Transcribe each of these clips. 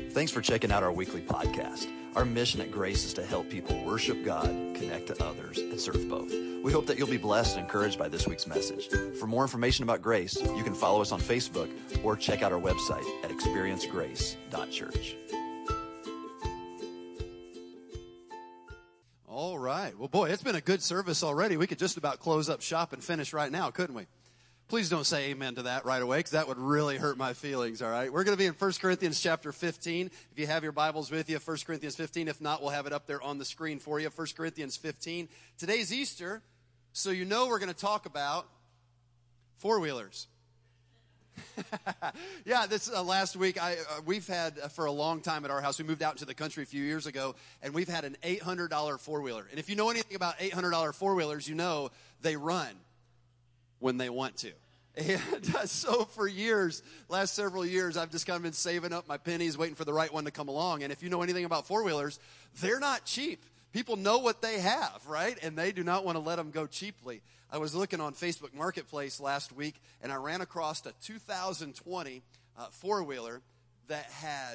Thanks for checking out our weekly podcast. Our mission at Grace is to help people worship God, connect to others, and serve both. We hope that you'll be blessed and encouraged by this week's message. For more information about Grace, you can follow us on Facebook or check out our website at experiencegrace.church. All right. Well, boy, it's been a good service already. We could just about close up shop and finish right now, couldn't we? Please don't say amen to that right away, because that would really hurt my feelings, all right? We're going to be in 1 Corinthians chapter 15. If you have your Bibles with you, 1 Corinthians 15. If not, we'll have it up there on the screen for you, 1 Corinthians 15. Today's Easter, so you know we're going to talk about four-wheelers. Yeah, this last week, we've had, for a long time at our house, we moved out into the country a few years ago, and we've had an $800 four-wheeler. And if you know anything about $800 four-wheelers, you know they run when they want to. And so for years, last several years, I've just kind of been saving up my pennies, waiting for the right one to come along. And if you know anything about four-wheelers, they're not cheap. People know what they have, right? And they do not want to let them go cheaply. I was looking on Facebook Marketplace last week, and I ran across a 2020 four-wheeler that had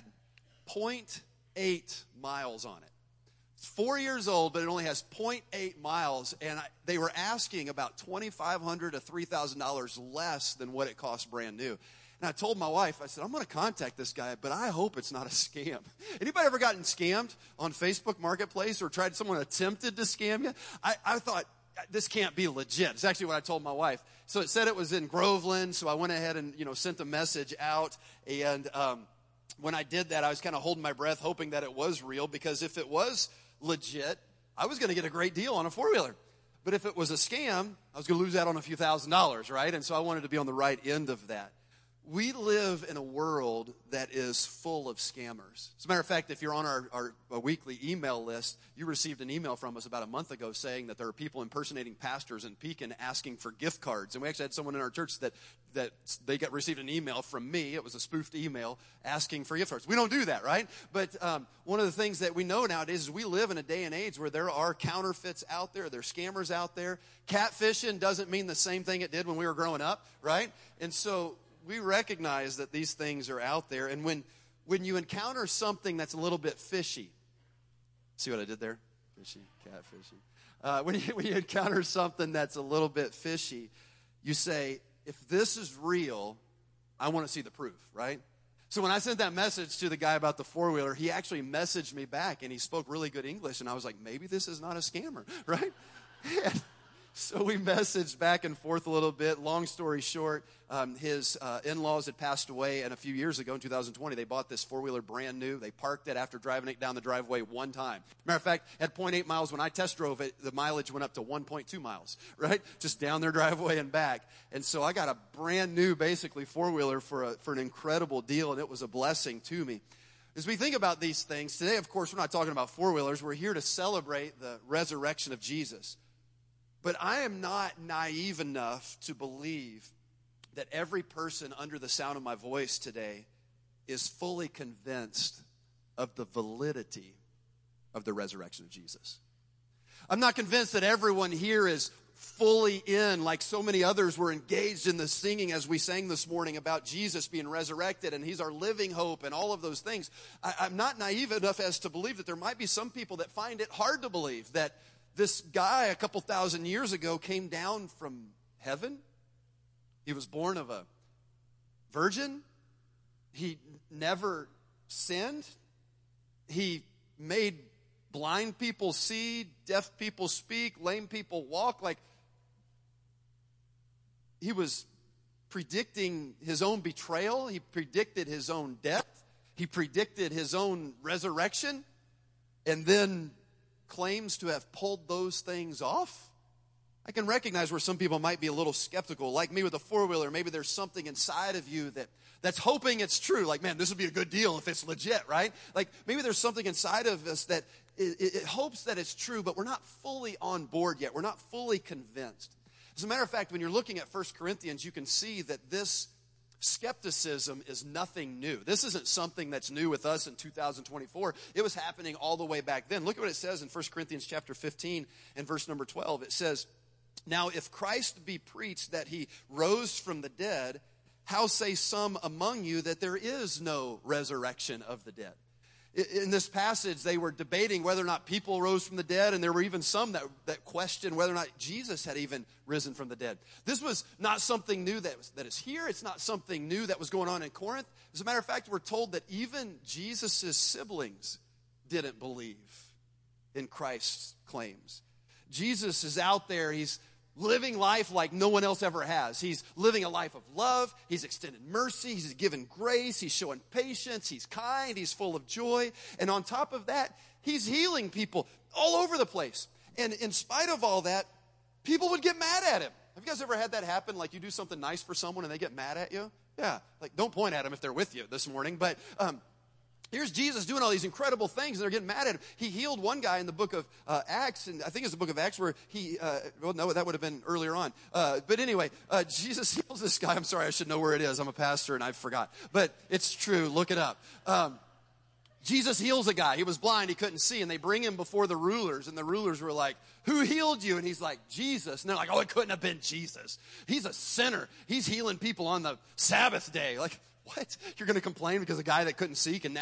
0.8 miles on it. It's 4 years old, but it only has 0.8 miles, and they were asking about $2,500 to $3,000 less than what it cost brand new. And I told my wife, I said, I'm going to contact this guy, but I hope it's not a scam. Anybody ever gotten scammed on Facebook Marketplace or someone attempted to scam you? I thought, this can't be legit. It's actually what I told my wife. So it said it was in Groveland, so I went ahead and, sent the message out, and when I did that, I was kind of holding my breath, hoping that it was real, because if it was legit, I was going to get a great deal on a four-wheeler. But if it was a scam, I was going to lose out on a few $1,000s, right? And so I wanted to be on the right end of that. We live in a world that is full of scammers. As a matter of fact, if you're on our weekly email list, you received an email from us about a month ago saying that there are people impersonating pastors in Pekin asking for gift cards. And we actually had someone in our church that they received an email from me. It was a spoofed email asking for gift cards. We don't do that, right? But one of the things that we know nowadays is we live in a day and age where there are counterfeits out there. There are scammers out there. Catfishing doesn't mean the same thing it did when we were growing up, right? And so we recognize that these things are out there, and when you encounter something that's a little bit fishy, see what I did there? Fishy, catfishy. When you encounter something that's a little bit fishy, you say, if this is real, I want to see the proof, right? So when I sent that message to the guy about the four-wheeler, he actually messaged me back, and he spoke really good English, and I was like, maybe this is not a scammer, right? So we messaged back and forth a little bit. Long story short, his in-laws had passed away, and a few years ago in 2020, they bought this four-wheeler brand new. They parked it after driving it down the driveway one time. Matter of fact, at 0.8 miles, when I test drove it, the mileage went up to 1.2 miles, right? Just down their driveway and back. And so I got a brand new, basically, four-wheeler for an incredible deal, and it was a blessing to me. As we think about these things, today, of course, we're not talking about four-wheelers. We're here to celebrate the resurrection of Jesus. But I am not naive enough to believe that every person under the sound of my voice today is fully convinced of the validity of the resurrection of Jesus. I'm not convinced that everyone here is fully in, like so many others were engaged in the singing as we sang this morning about Jesus being resurrected and he's our living hope and all of those things. I'm not naive enough as to believe that there might be some people that find it hard to believe that this guy a couple thousand years ago came down from heaven. He was born of a virgin. He never sinned. He made blind people see, deaf people speak, lame people walk. Like, he was predicting his own betrayal. He predicted his own death. He predicted his own resurrection. And then claims to have pulled those things off. I can recognize where some people might be a little skeptical. Like me with a four-wheeler, maybe there's something inside of you that's hoping it's true. Like, man, this would be a good deal if it's legit, right? Like, maybe there's something inside of us that it hopes that it's true, but we're not fully on board yet. We're not fully convinced. As a matter of fact, when you're looking at 1 Corinthians, you can see that this skepticism is nothing new. This isn't something that's new with us in 2024. It was happening all the way back then. Look at what it says in 1 Corinthians chapter 15 and verse number 12. It says, "Now if Christ be preached that he rose from the dead, how say some among you that there is no resurrection of the dead?" In this passage, they were debating whether or not people rose from the dead, and there were even some that questioned whether or not Jesus had even risen from the dead. This was not something new that is here. It's not something new that was going on in Corinth. As a matter of fact, we're told that even Jesus' siblings didn't believe in Christ's claims. Jesus is out there. He's living life like no one else ever has. He's living a life of love. He's extended mercy. He's given grace. He's showing patience. He's kind. He's full of joy. And on top of that, he's healing people all over the place. And in spite of all that, people would get mad at him. Have you guys ever had that happen? Like you do something nice for someone and they get mad at you? Yeah. Like don't point at them if they're with you this morning. But here's Jesus doing all these incredible things, and they're getting mad at him. He healed one guy in the book of Acts, and I think it's the book of Acts where he, well, no, that would have been earlier on. But anyway, Jesus heals this guy. I'm sorry, I should know where it is. I'm a pastor, and I forgot. But it's true. Look it up. Jesus heals a guy. He was blind. He couldn't see, and they bring him before the rulers, and the rulers were like, who healed you? And he's like, Jesus. And they're like, oh, it couldn't have been Jesus. He's a sinner. He's healing people on the Sabbath day. Like, what? You're going to complain because a guy that couldn't see can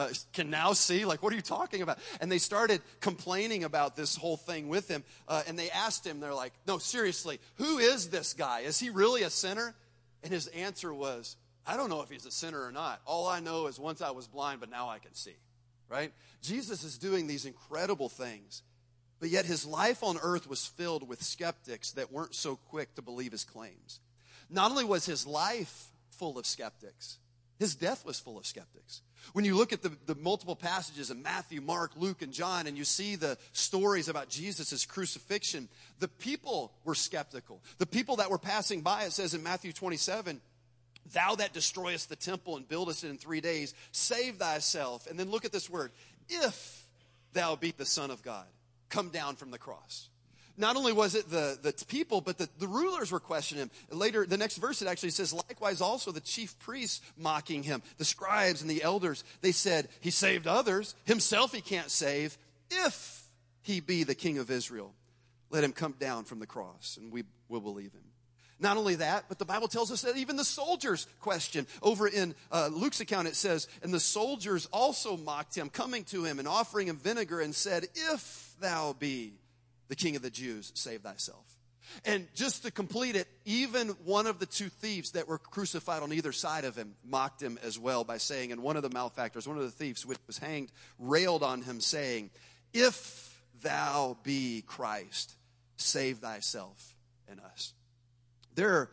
now see? Like, what are you talking about? And they started complaining about this whole thing with him. And they asked him, they're like, no, seriously, who is this guy? Is he really a sinner? And his answer was, I don't know if he's a sinner or not. All I know is once I was blind, but now I can see. Right? Jesus is doing these incredible things. But yet his life on earth was filled with skeptics that weren't so quick to believe his claims. Not only was his life full of skeptics, his death was full of skeptics. When you look at the multiple passages in Matthew, Mark, Luke, and John, and you see the stories about Jesus' crucifixion, the people were skeptical. The people that were passing by, it says in Matthew 27, thou that destroyest the temple and buildest it in 3 days, save thyself. And then look at this word, if thou be the Son of God, come down from the cross. Not only was it the people, but the rulers were questioning him. Later, the next verse, it actually says, likewise also the chief priests mocking him, the scribes and the elders. They said, he saved others. Himself he can't save. If he be the King of Israel, let him come down from the cross, and we will believe him. Not only that, but the Bible tells us that even the soldiers questioned. Over in Luke's account, it says, and the soldiers also mocked him, coming to him and offering him vinegar, and said, if thou be the King of the Jews, save thyself. And just to complete it, even one of the two thieves that were crucified on either side of him mocked him as well by saying, and one of the malefactors, one of the thieves which was hanged, railed on him, saying, if thou be Christ, save thyself and us. There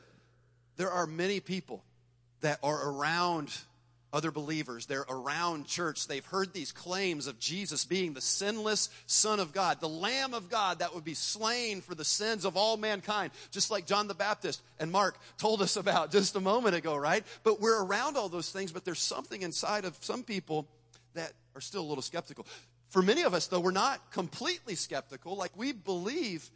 are many people that are around other believers. They're around church. They've heard these claims of Jesus being the sinless Son of God, the Lamb of God that would be slain for the sins of all mankind, just like John the Baptist and Mark told us about just a moment ago, right? But we're around all those things, but there's something inside of some people that are still a little skeptical. For many of us, though, we're not completely skeptical. Like, we believe,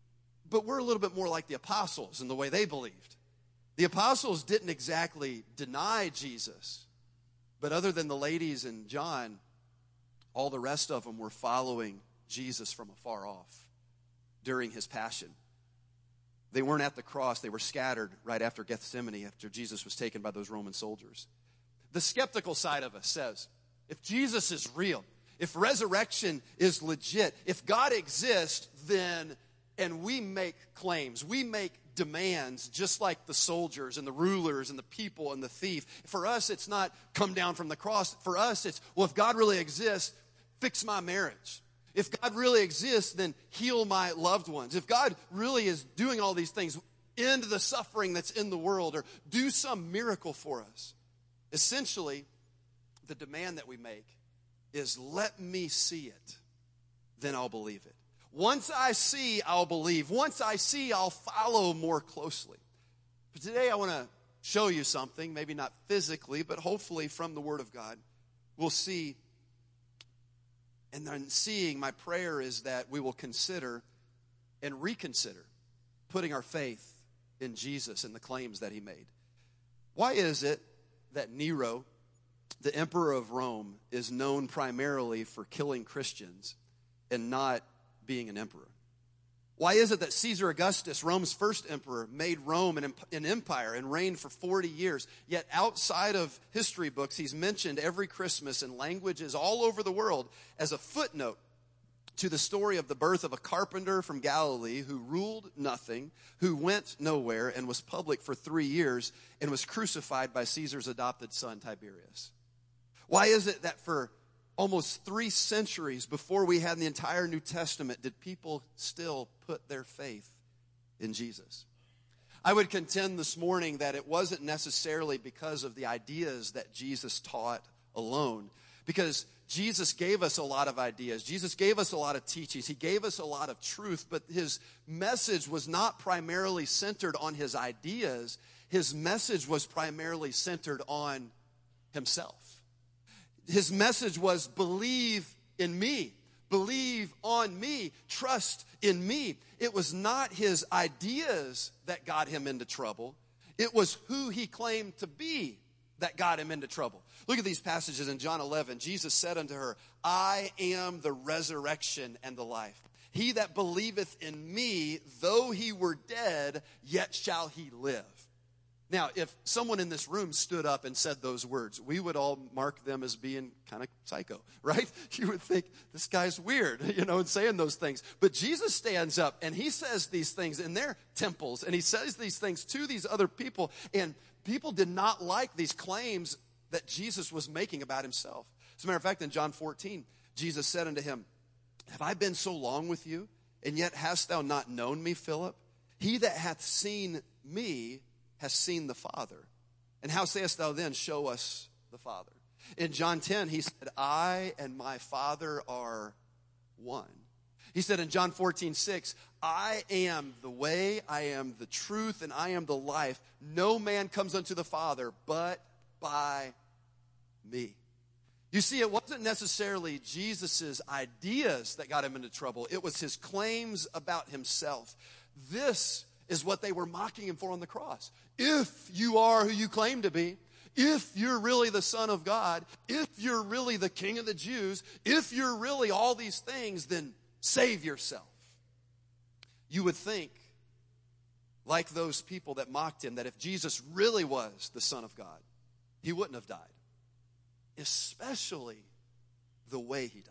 but we're a little bit more like the apostles in the way they believed. The apostles didn't exactly deny Jesus. But other than the ladies and John, all the rest of them were following Jesus from afar off during his passion. They weren't at the cross. They were scattered right after Gethsemane, after Jesus was taken by those Roman soldiers. The skeptical side of us says, if Jesus is real, if resurrection is legit, if God exists, then, and we make claims, we make demands just like the soldiers and the rulers and the people and the thief. For us, it's not come down from the cross. For us, it's, well, if God really exists, fix my marriage. If God really exists, then heal my loved ones. If God really is doing all these things, end the suffering that's in the world, or do some miracle for us. Essentially, the demand that we make is, let me see it, then I'll believe it. Once I see, I'll believe. Once I see, I'll follow more closely. But today I want to show you something, maybe not physically, but hopefully from the Word of God. We'll see, and then seeing, my prayer is that we will consider and reconsider putting our faith in Jesus and the claims that he made. Why is it that Nero, the emperor of Rome, is known primarily for killing Christians and not being an emperor? Why is it that Caesar Augustus, Rome's first emperor, made Rome an empire and reigned for 40 years? Yet outside of history books, he's mentioned every Christmas in languages all over the world as a footnote to the story of the birth of a carpenter from Galilee who ruled nothing, who went nowhere, and was public for 3 years, and was crucified by Caesar's adopted son, Tiberius. Why is it that for almost 3 centuries before we had the entire New Testament, did people still put their faith in Jesus? I would contend this morning that it wasn't necessarily because of the ideas that Jesus taught alone, because Jesus gave us a lot of ideas. Jesus gave us a lot of teachings. He gave us a lot of truth, but his message was not primarily centered on his ideas. His message was primarily centered on himself. His message was, believe in me, believe on me, trust in me. It was not his ideas that got him into trouble. It was who he claimed to be that got him into trouble. Look at these passages in John 11. Jesus said unto her, I am the resurrection and the life. He that believeth in me, though he were dead, yet shall he live. Now, if someone in this room stood up and said those words, we would all mark them as being kind of psycho, right? You would think, this guy's weird, and saying those things. But Jesus stands up and he says these things in their temples, and he says these things to these other people, and people did not like these claims that Jesus was making about himself. As a matter of fact, in John 14, Jesus said unto him, have I been so long with you, and yet hast thou not known me, Philip? He that hath seen me has seen the Father. And how sayest thou then, show us the Father? In John 10, he said, I and my Father are one. He said in John 14:6, I am the way, I am the truth, and I am the life. No man comes unto the Father but by me. You see, it wasn't necessarily Jesus' ideas that got him into trouble. It was his claims about himself. This is what they were mocking him for on the cross. If you are who you claim to be, if you're really the Son of God, if you're really the King of the Jews, if you're really all these things, then save yourself. You would think, like those people that mocked him, that if Jesus really was the Son of God, he wouldn't have died. Especially the way he died.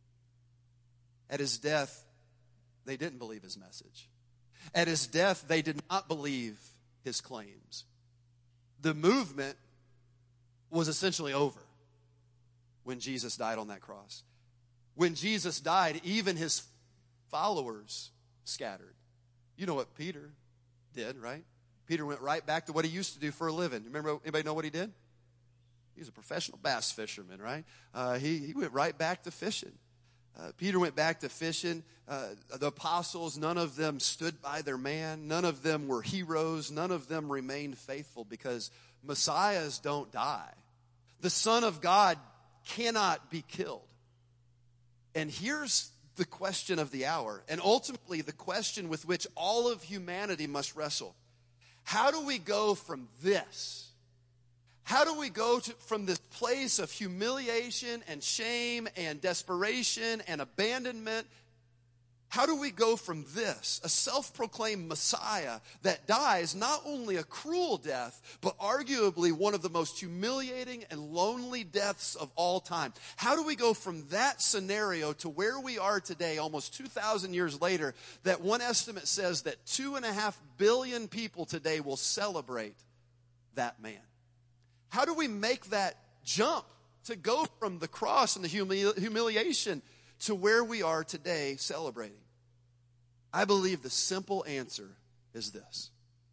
At his death, they didn't believe his message. At his death, they did not believe his claims. The movement was essentially over when Jesus died on that cross. When Jesus died, even his followers scattered. You know what Peter did, right? Peter went right back to what he used to do for a living. Remember, anybody know what he did? He was a professional bass fisherman, right? He went right back to fishing. Peter went back to fishing. The apostles, none of them stood by their man. None of them were heroes. None of them remained faithful because messiahs don't die. The Son of God cannot be killed. And here's the question of the hour, and ultimately the question with which all of humanity must wrestle. How do we go from this? How do we go from this place of humiliation and shame and desperation and abandonment? How do we go from this, a self-proclaimed Messiah that dies not only a cruel death, but arguably one of the most humiliating and lonely deaths of all time? How do we go from that scenario to where we are today, almost 2,000 years later, that one estimate says that 2.5 billion people today will celebrate that man? How do we make that jump to go from the cross and the humiliation to where we are today celebrating? I believe the simple answer is this: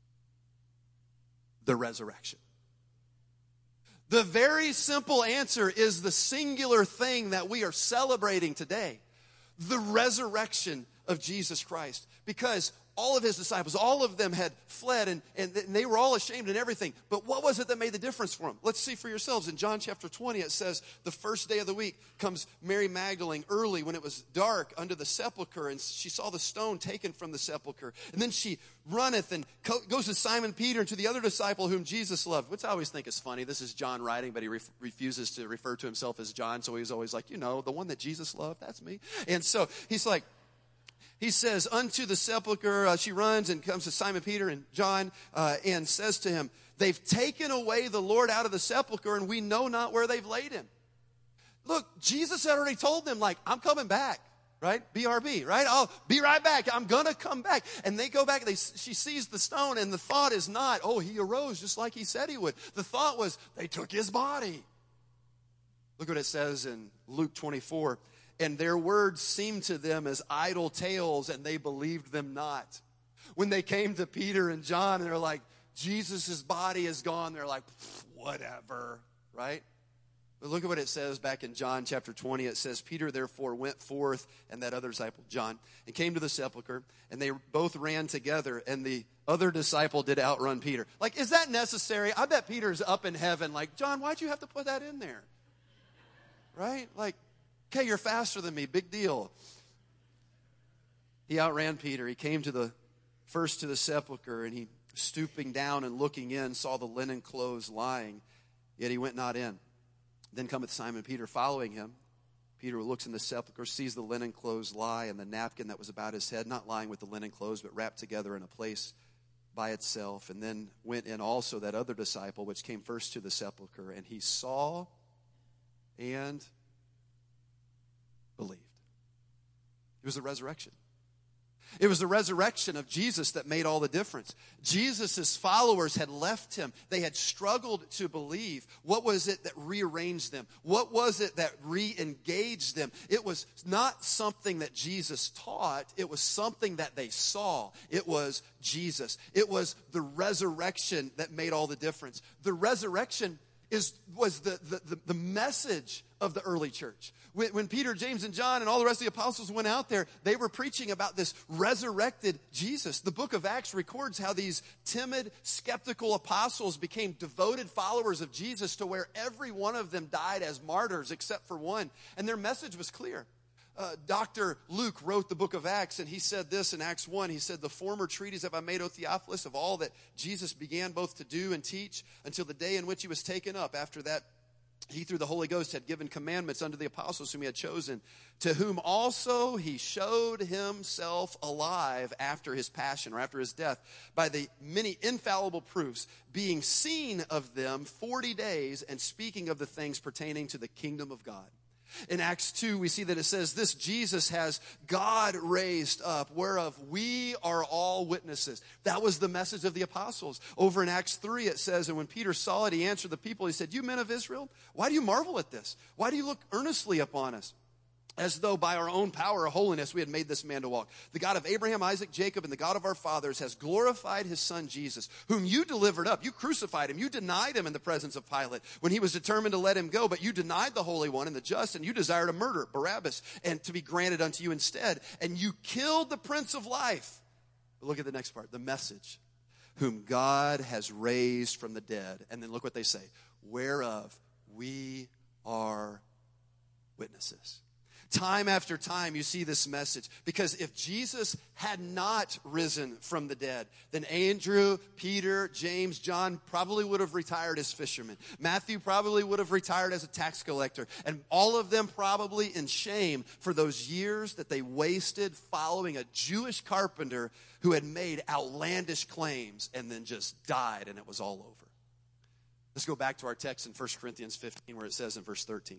the resurrection. The very simple answer is the singular thing that we are celebrating today: the resurrection of Jesus Christ. Because all of his disciples, all of them had fled and they were all ashamed and everything. But what was it that made the difference for them? Let's see for yourselves. In John chapter 20, it says, the first day of the week comes Mary Magdalene early when it was dark under the sepulcher, and she saw the stone taken from the sepulcher. And then she runneth and goes to Simon Peter and to the other disciple whom Jesus loved, which I always think is funny. This is John writing, but he refuses to refer to himself as John. So he's always like, the one that Jesus loved, that's me. And so he's like, He says, unto the sepulcher, she runs and comes to Simon Peter and John and says to him, they've taken away the Lord out of the sepulcher, and we know not where they've laid him. Look, Jesus had already told them, like, I'm coming back, right? BRB, right? I'll be right back. I'm going to come back. And they go back. She sees the stone, and the thought is not, oh, he arose just like he said he would. The thought was, they took his body. Look what it says in Luke 24. And their words seemed to them as idle tales, and they believed them not. When they came to Peter and John, and they're like, Jesus' body is gone, they're like, whatever, right? But look at what it says back in John chapter 20. It says, Peter therefore went forth, and that other disciple, John, and came to the sepulcher, and they both ran together, and the other disciple did outrun Peter. Like, is that necessary? I bet Peter's up in heaven like, John, why'd you have to put that in there? Right? Like, okay, you're faster than me. Big deal. He outran Peter. He came first to the sepulcher, and he, stooping down and looking in, saw the linen clothes lying, yet he went not in. Then cometh Simon Peter following him. Peter looks in the sepulcher, sees the linen clothes lie, and the napkin that was about his head, not lying with the linen clothes, but wrapped together in a place by itself. And then went in also that other disciple, which came first to the sepulcher, and he saw and believed. It was the resurrection. It was the resurrection of Jesus that made all the difference. Jesus' followers had left him. They had struggled to believe. What was it that rearranged them? What was it that re-engaged them? It was not something that Jesus taught. It was something that they saw. It was Jesus. It was the resurrection that made all the difference. The resurrection was the message of the early church. When Peter, James, and John and all the rest of the apostles went out there, they were preaching about this resurrected Jesus. The book of Acts records how these timid, skeptical apostles became devoted followers of Jesus to where every one of them died as martyrs except for one. And their message was clear. Dr. Luke wrote the book of Acts, and he said this in Acts 1. He said, the former treatise have I made, O Theophilus, of all that Jesus began both to do and teach until the day in which he was taken up. After that, he through the Holy Ghost had given commandments unto the apostles whom he had chosen, to whom also he showed himself alive after his passion, or after his death, by the many infallible proofs, being seen of them 40 days, and speaking of the things pertaining to the kingdom of God. In Acts 2, we see that it says, this Jesus has God raised up, whereof we are all witnesses. That was the message of the apostles. Over in Acts 3, it says, and when Peter saw it, he answered the people. He said, you men of Israel, why do you marvel at this? Why do you look earnestly upon us? As though by our own power or holiness we had made this man to walk. The God of Abraham, Isaac, Jacob, and the God of our fathers has glorified his son Jesus, whom you delivered up. You crucified him. You denied him in the presence of Pilate when he was determined to let him go. But you denied the Holy One and the just, and you desired to murder Barabbas, and to be granted unto you instead. And you killed the Prince of Life. But look at the next part, the message. Whom God has raised from the dead. And then look what they say. Whereof we are witnesses. Time after time you see this message. Because if Jesus had not risen from the dead, then Andrew, Peter, James, John probably would have retired as fishermen. Matthew probably would have retired as a tax collector. And all of them probably in shame for those years that they wasted following a Jewish carpenter who had made outlandish claims and then just died and it was all over. Let's go back to our text in 1 Corinthians 15 where it says in verse 13.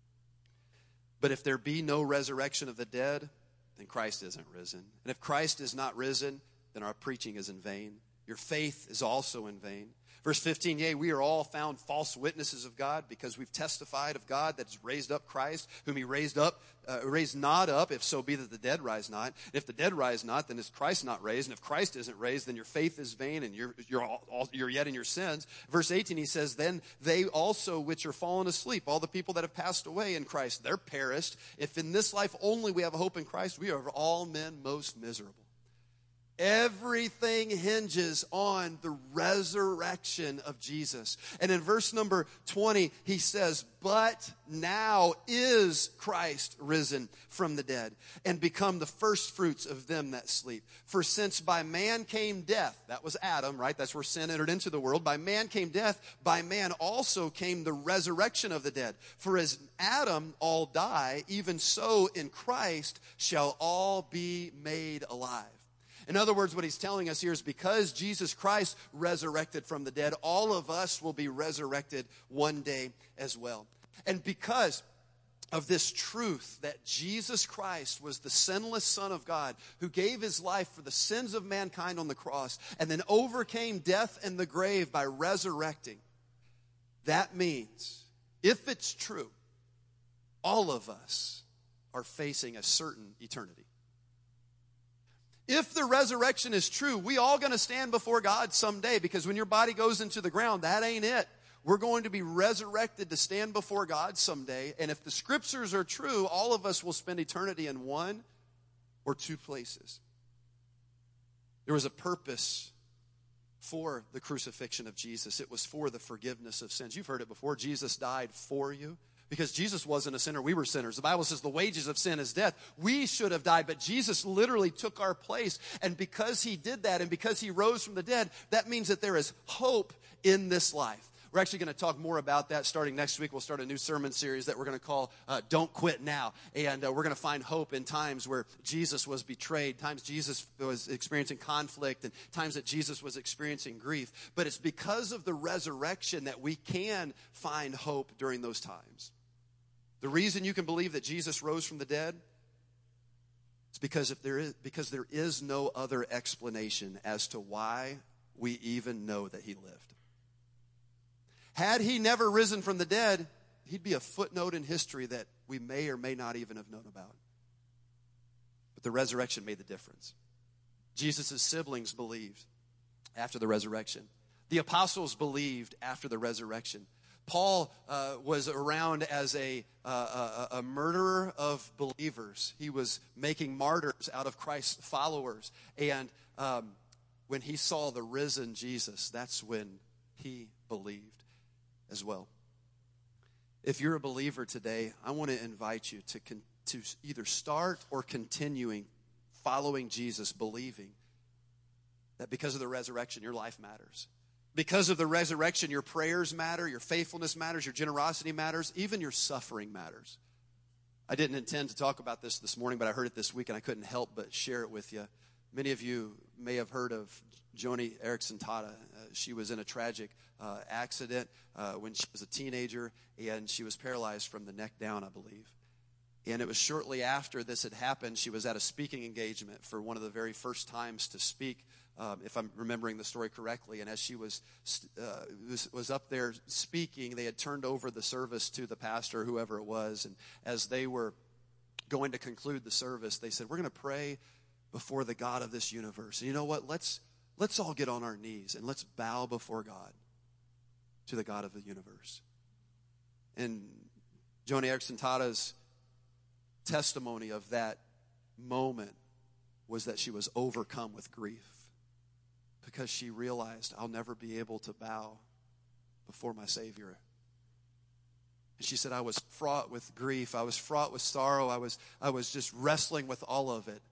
But if there be no resurrection of the dead, then Christ isn't risen. And if Christ is not risen, then our preaching is in vain. Your faith is also in vain. Verse 15, yea, we are all found false witnesses of God because we've testified of God that has raised up Christ, whom he raised not up, if so be that the dead rise not. And if the dead rise not, then is Christ not raised. And if Christ isn't raised, then your faith is vain and you're yet in your sins. Verse 18, he says, then they also which are fallen asleep, all the people that have passed away in Christ, they're perished. If in this life only we have a hope in Christ, we are of all men most miserable. Everything hinges on the resurrection of Jesus. And in verse number 20, he says, but now is Christ risen from the dead and become the first fruits of them that sleep. For since by man came death, that was Adam, right? That's where sin entered into the world. By man came death, by man also came the resurrection of the dead. For as Adam all die, even so in Christ shall all be made alive. In other words, what he's telling us here is because Jesus Christ resurrected from the dead, all of us will be resurrected one day as well. And because of this truth that Jesus Christ was the sinless Son of God who gave his life for the sins of mankind on the cross and then overcame death and the grave by resurrecting, that means, if it's true, all of us are facing a certain eternity. If the resurrection is true, we all going to stand before God someday, because when your body goes into the ground, that ain't it. We're going to be resurrected to stand before God someday. And if the scriptures are true, all of us will spend eternity in one or two places. There was a purpose for the crucifixion of Jesus. It was for the forgiveness of sins. You've heard it before. Jesus died for you. Because Jesus wasn't a sinner, we were sinners. The Bible says the wages of sin is death. We should have died, but Jesus literally took our place. And because he did that and because he rose from the dead, that means that there is hope in this life. We're actually going to talk more about that starting next week. We'll start a new sermon series that we're going to call Don't Quit Now. And we're going to find hope in times where Jesus was betrayed, times Jesus was experiencing conflict, and times that Jesus was experiencing grief. But it's because of the resurrection that we can find hope during those times. The reason you can believe that Jesus rose from the dead is because there is no other explanation as to why we even know that he lived. Had he never risen from the dead, he'd be a footnote in history that we may or may not even have known about. But the resurrection made the difference. Jesus' siblings believed after the resurrection. The apostles believed after the resurrection. Paul was around as a murderer of believers. He was making martyrs out of Christ's followers. And when he saw the risen Jesus, that's when he believed as well. If you're a believer today, I want to invite you to either start or continuing following Jesus, believing that because of the resurrection, your life matters. Because of the resurrection, your prayers matter, your faithfulness matters, your generosity matters, even your suffering matters. I didn't intend to talk about this morning, but I heard it this week, and I couldn't help but share it with you. Many of you may have heard of Joni Eareckson Tada. She was in a tragic accident when she was a teenager, and she was paralyzed from the neck down, I believe. And it was shortly after this had happened, she was at a speaking engagement for one of the very first times to speak, if I'm remembering the story correctly. And as she was up there speaking, they had turned over the service to the pastor, whoever it was. And as they were going to conclude the service, they said, we're going to pray before the God of this universe. And you know what? Let's all get on our knees and let's bow before God, to the God of the universe. And Joni Eareckson Tada's testimony of that moment was that she was overcome with grief because she realized, I'll never be able to bow before my Savior. And she said, I was fraught with grief. I was fraught with sorrow. I was just wrestling with all of it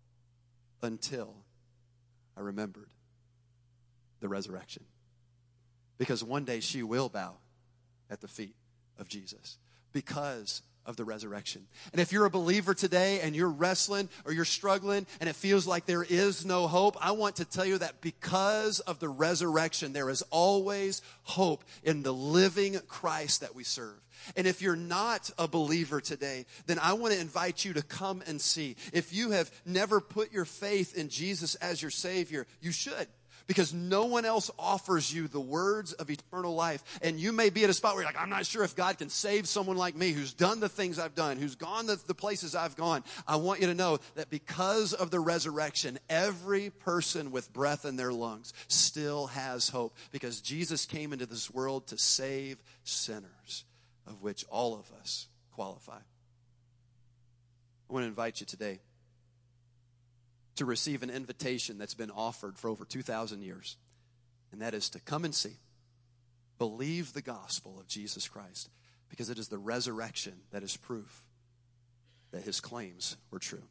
until I remembered the resurrection. Because one day she will bow at the feet of Jesus because of the resurrection. And if you're a believer today and you're wrestling or you're struggling and it feels like there is no hope, I want to tell you that because of the resurrection, there is always hope in the living Christ that we serve. And if you're not a believer today, then I want to invite you to come and see. If you have never put your faith in Jesus as your Savior, you should. Because no one else offers you the words of eternal life. And you may be at a spot where you're like, I'm not sure if God can save someone like me who's done the things I've done, who's gone the places I've gone. I want you to know that because of the resurrection, every person with breath in their lungs still has hope. Because Jesus came into this world to save sinners, of which all of us qualify. I want to invite you today to receive an invitation that's been offered for over 2,000 years. And that is to come and see. Believe the gospel of Jesus Christ, because it is the resurrection that is proof that his claims were true.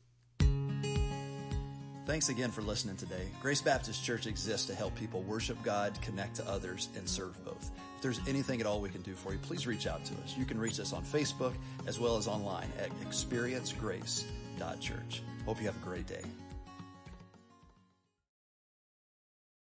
Thanks again for listening today. Grace Baptist Church exists to help people worship God, connect to others, and serve both. If there's anything at all we can do for you, please reach out to us. You can reach us on Facebook as well as online at experiencegrace.church. Hope you have a great day.